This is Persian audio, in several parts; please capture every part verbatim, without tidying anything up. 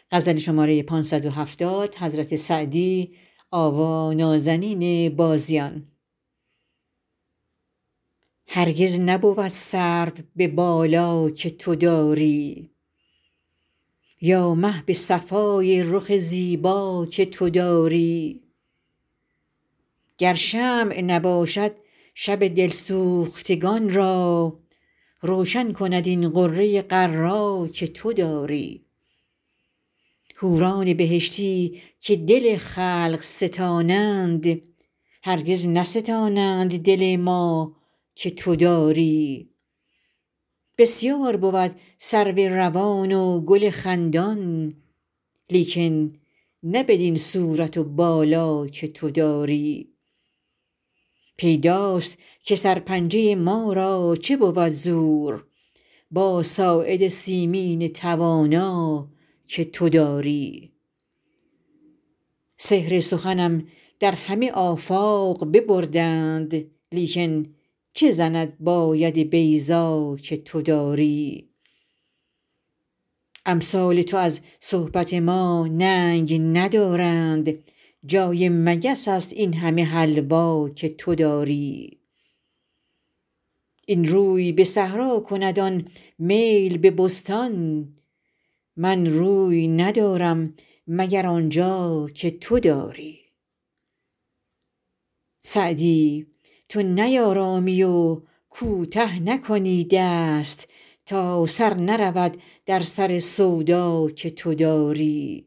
هرگز نبود سرو به بالا که تو داری یا مه به صفای رخ زیبا که تو داری گر شمع نباشد شب دلسوختگان را روشن کند این غره غرا که تو داری حوران بهشتی که دل خلق ستانند هرگز نستانند دل ما که تو داری بسیار بود سرو روان و گل خندان لیکن نه بدین صورت و بالا که تو داری پیداست که سرپنجه ما را چه بود زور با ساعد سیمین توانا که تو داری سحر سخنم در همه آفاق ببردند لیکن چه زند با ید بیضا که تو داری امثال تو از صحبت ما ننگ ندارند جای مگس است این همه حلوا که تو داری این روی به صحرا کند آن میل به بستان من روی ندارم مگر آن جا که تو داری سعدی تو نیارامی و کوته نکنی دست تا سر نرود در سر سودا که تو داری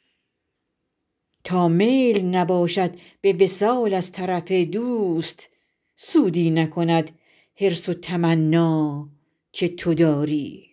تا میل نباشد به وصال از طرف دوست سودی نکند حرص و تمنا که تو داری